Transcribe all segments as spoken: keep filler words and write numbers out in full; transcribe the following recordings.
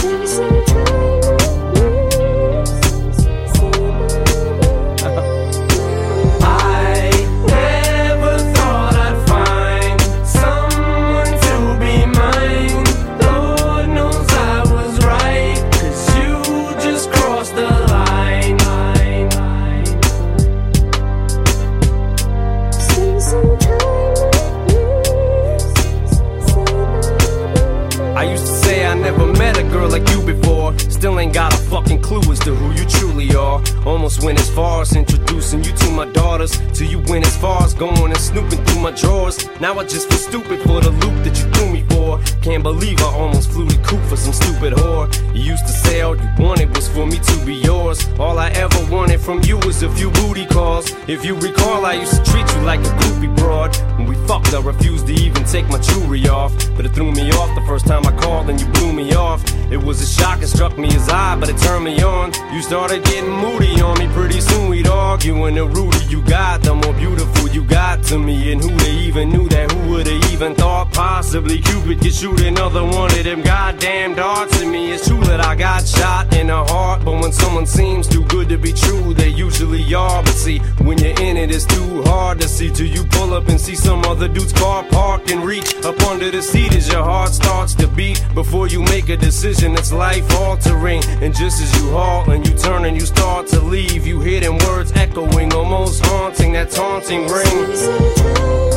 Still ain't got a fucking clue as to who you truly are. Almost went as far as introducing you to my daughters, till you went as far as going and snooping through my drawers. Now I just feel stupid for the loop that you threw me for. Can't believe I almost flew the coop for some stupid whore. You used to say all you wanted was for me to be yours. All I ever wanted from you was a few booty calls. If you recall, I used to treat you like a groupie broad. When we fucked, I refused to even take my jewelry off, but it threw me off the first time I called and you blew me off. It was a shock, it struck me as odd, but it turned me on. You started getting moody on me, pretty soon we'd argue. And the ruder you got, the more beautiful you got to me. And who they even knew that, who would've even thought possibly Cupid could shoot another one of them goddamn darts at me. It's true that I got shot in the heart, but when someone seems too good to be true, they usually are. But see, when you're in it, it's too hard to see till you pull up and see some other dude's car parked and reach up under the seat as your heart starts to beat. Before you make a decision that's life altering, and just as you halt and you turn and you start to leave, you hear them words echoing, almost haunting, that taunting ring.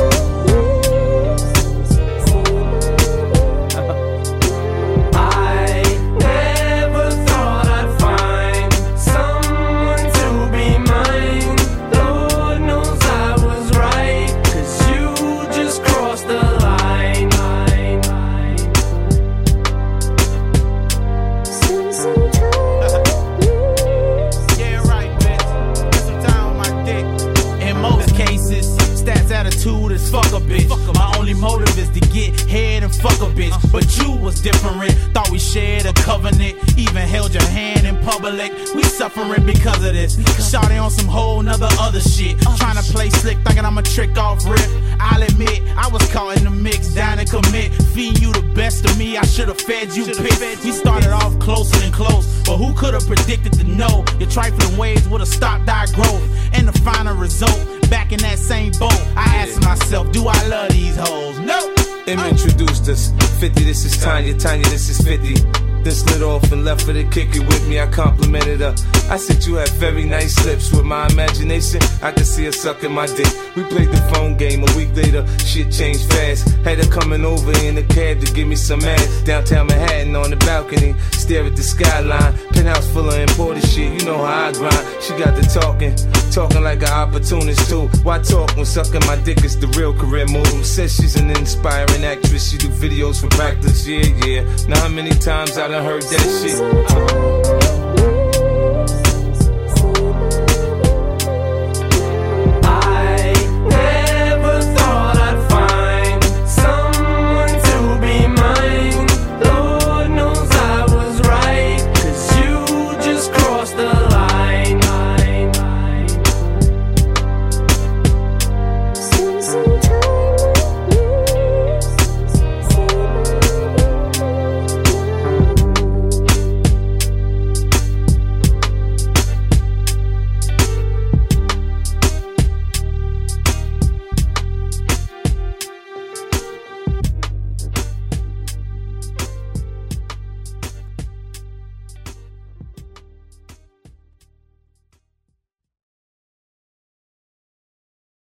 Fuck a bitch. My only motive is to get head and fuck a bitch. But you was different. Thought we shared a covenant. Even held your hand in public. We suffering because of this. Shawty on some whole nother other shit. Trying to play slick, thinking I'm a trick off rip. I'll admit, I was caught in the mix, down to commit. Feed you the best of me, I should've fed you piss. We started off closer and close, but who could've predicted to know your trifling ways would've stopped our growth? And the final result, back in that same boat, I asked myself, do I love these hoes? No! Them introduced us. fifty, this is Tanya, Tanya, this is fifty. Then slid off and left her to kick it with me. I complimented her. I said you had very nice lips. With my imagination, I could see her sucking my dick. We played the phone game. A week later, shit changed fast. Had her coming over in a cab to give me some ass. Downtown Manhattan on the balcony, stare at the skyline. Penthouse full of imported shit. You know how I grind. She got the talking, talking like an opportunist too. Why talk when sucking my dick is the real career move? Says she's an inspiring actress. She do videos for practice. Yeah, yeah. Now how many times I done heard that shit?